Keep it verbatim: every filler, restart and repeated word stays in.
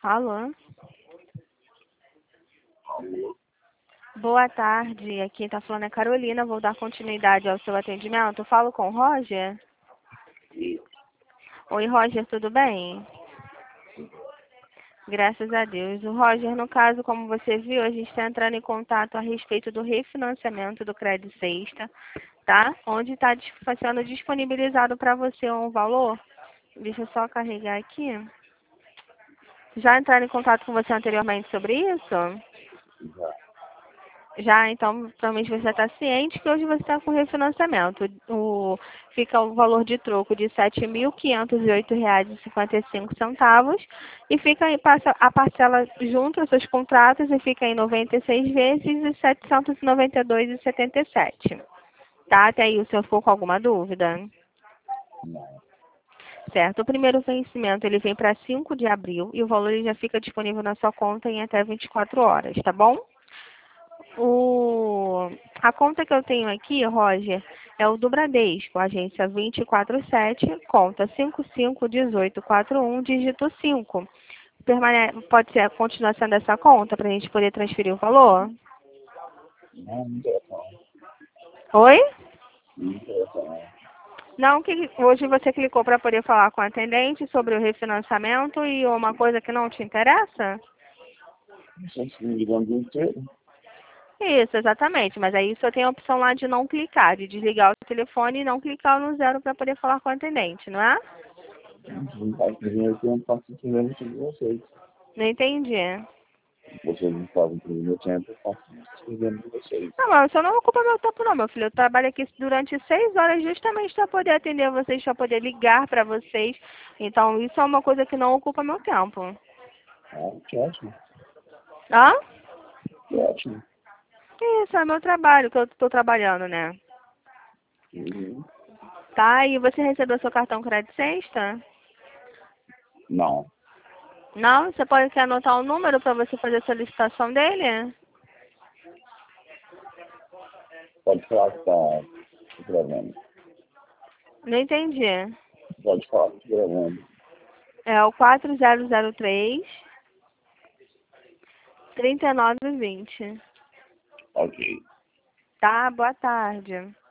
Alô? Boa tarde, aqui tá falando é Carolina, vou dar continuidade ao seu atendimento. Eu falo com o Roger? Oi, Roger, tudo bem? Graças a Deus. O Roger, no caso, como você viu, a gente está entrando em contato a respeito do refinanciamento do Crédito Sexta, tá? Onde está sendo disponibilizado para você um valor. Deixa eu só carregar aqui. Já entraram em contato com você anteriormente sobre isso? Já, então, provavelmente você está ciente que hoje você está com refinanciamento. O, fica o valor de troco de sete mil quinhentos e oito reais e cinquenta e cinco centavos e fica aí, passa a parcela junto aos seus contratos e fica em noventa e seis vezes e setecentos e noventa e dois reais e setenta e sete centavos. Tá? Até aí o senhor ficou com alguma dúvida? Não. Certo. O primeiro vencimento ele vem para cinco de abril e o valor ele já fica disponível na sua conta em até vinte e quatro horas, tá bom? O, a conta que eu tenho aqui, Roger, é o do Bradesco, agência dois quatro sete, conta cinco cinco um oito quatro um, dígito cinco. Permane pode ser, continuar sendo essa conta para a gente poder transferir o valor? Não, não interessa não. Oi? Não interessa não. Não, que hoje você clicou para poder falar com a atendente sobre o refinanciamento e uma coisa que não te interessa? Vocês estão me ligando o dia inteiro? Isso, exatamente. Mas aí só tem a opção lá de não clicar, de desligar o telefone e não clicar no zero para poder falar com a atendente, não é? Não faz dinheiro que eu não faço dinheiro de vocês. Não entendi. Vocês não fazem por meu tempo, eu faço dinheiro de vocês. Não, mas você não ocupa meu tempo não, meu filho. Eu trabalho aqui durante seis horas justamente para poder atender vocês, para poder ligar para vocês. Então, isso é uma coisa que não ocupa meu tempo. Ah, que ótimo. Hã? Que ótimo. Isso, é meu trabalho, que eu estou trabalhando, né? Uhum. Tá, e você recebeu seu cartão Crédito Sexta? Não. Não? Você pode quer anotar o número para você fazer a solicitação dele? Pode falar que tá gravando. Não entendi. Pode falar que tá gravando. É o quatro zero zero três, trinta e nove vinte. Ok. Tá, boa tarde.